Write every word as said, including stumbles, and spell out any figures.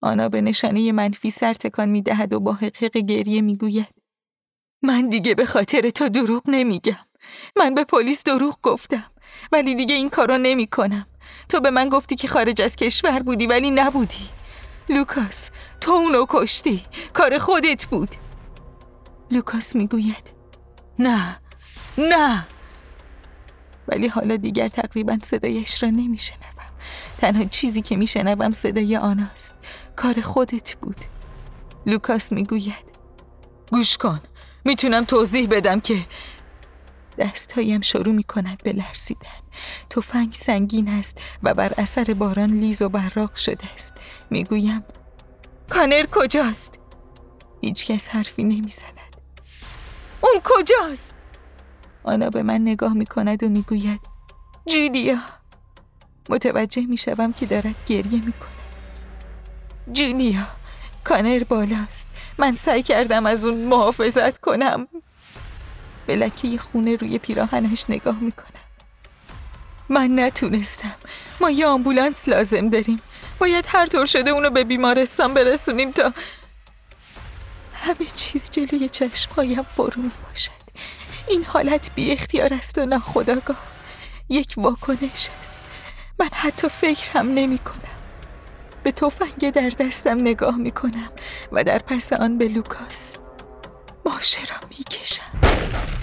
آنا به نشانه منفی سر تکان می‌دهد و با حقحق گریه می‌گوید من دیگه به خاطر تو دروغ نمیگم. من به پلیس دروغ گفتم ولی دیگه این کارو نمی کنم. تو به من گفتی که خارج از کشور بودی ولی نبودی. لوکاس تو اونو کشتی. کار خودت بود. لوکاس میگوید نه نه، ولی حالا دیگر تقریبا صدایش را نمیشنوم. تنها چیزی که میشنوم صدای آناست. کار خودت بود. لوکاس میگوید گوش کن، میتونم توضیح بدم که دستهایم شروع میکند به لرزیدن. تفنگ سنگین است و بر اثر باران لیز و براق شده است. میگویم کانر کجاست؟ هیچ کس حرفی نمیزند. اون کجاست؟ آنا به من نگاه میکند و میگوید جولیا. متوجه میشوم که دارد گریه میکند. جولیا، کانر بالاست. من سعی کردم از اون محافظت کنم. به لکه خونه روی پیراهنش نگاه میکنم. من نتونستم. ما یه آمبولانس لازم داریم. باید هر طور شده اونو به بیمارستان برسونیم تا همه چیز جلوی چشمهایم فرو می باشد. این حالت بی اختیار است و ناخودآگاه. یک واکنش است. من حتی فکر هم نمی کنم. به تفنگ در دستم نگاه می کنم و در پس آن به لوکاس. ماشه را می کشم.